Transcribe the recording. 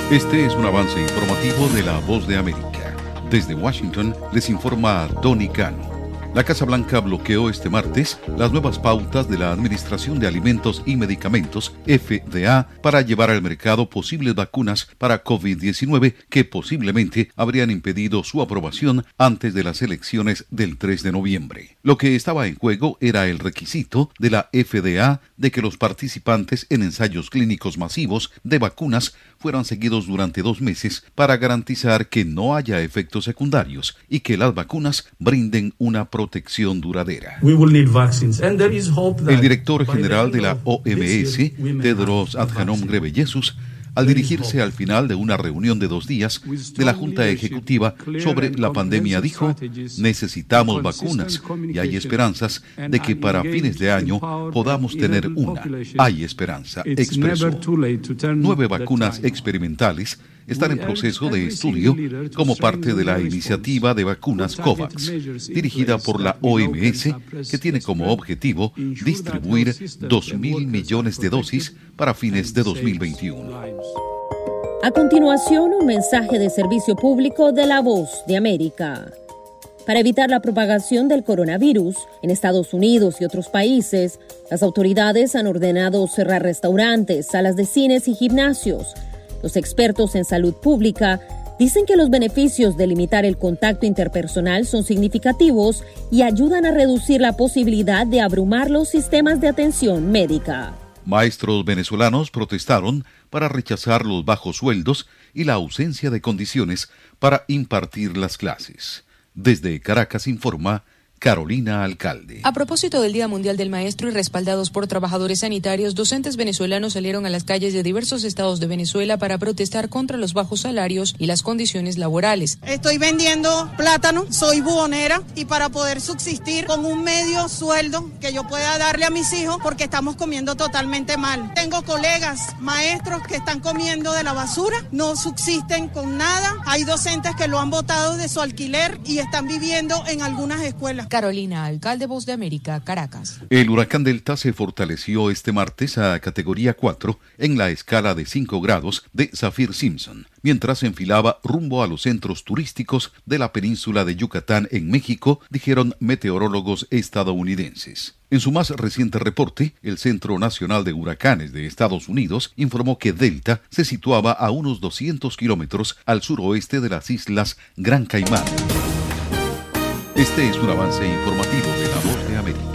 Este es un avance informativo de La Voz de América. Desde Washington les informa Tony Cano. La Casa Blanca bloqueó este martes las nuevas pautas de la Administración de Alimentos y Medicamentos, FDA, para llevar al mercado posibles vacunas para COVID-19 que posiblemente habrían impedido su aprobación antes de las elecciones del 3 de noviembre. Lo que estaba en juego era el requisito de la FDA de que los participantes en ensayos clínicos masivos de vacunas fueran seguidos durante 2 meses para garantizar que no haya efectos secundarios y que las vacunas brinden una protección duradera. El director general de la OMS, Tedros Adhanom Ghebreyesus, al dirigirse al final de una reunión de 2 días de la Junta Ejecutiva sobre la pandemia, dijo: necesitamos vacunas y hay esperanzas de que para fines de año podamos tener una. Hay esperanza, expresó. 9 vacunas experimentales están en proceso de estudio como parte de la iniciativa de vacunas COVAX, dirigida por la OMS, que tiene como objetivo distribuir 2.000 millones de dosis para fines de 2021. A continuación, un mensaje de servicio público de La Voz de América. Para evitar la propagación del coronavirus en Estados Unidos y otros países, las autoridades han ordenado cerrar restaurantes, salas de cines y gimnasios. Los expertos en salud pública dicen que los beneficios de limitar el contacto interpersonal son significativos y ayudan a reducir la posibilidad de abrumar los sistemas de atención médica. Maestros venezolanos protestaron para rechazar los bajos sueldos y la ausencia de condiciones para impartir las clases. Desde Caracas informa Carolina Alcalde. A propósito del Día Mundial del Maestro y respaldados por trabajadores sanitarios, docentes venezolanos salieron a las calles de diversos estados de Venezuela para protestar contra los bajos salarios y las condiciones laborales. Estoy vendiendo plátano, soy buhonera y para poder subsistir con un medio sueldo que yo pueda darle a mis hijos porque estamos comiendo totalmente mal. Tengo colegas, maestros que están comiendo de la basura, no subsisten con nada. Hay docentes que lo han botado de su alquiler y están viviendo en algunas escuelas. Carolina Alcalde, Voz de América, Caracas. El huracán Delta se fortaleció este martes a categoría 4 en la escala de 5 grados de Saffir-Simpson, mientras se enfilaba rumbo a los centros turísticos de la península de Yucatán en México, dijeron meteorólogos estadounidenses. En su más reciente reporte, el Centro Nacional de Huracanes de Estados Unidos informó que Delta se situaba a unos 200 kilómetros al suroeste de las islas Gran Caimán. Este es un avance informativo de La Voz de América.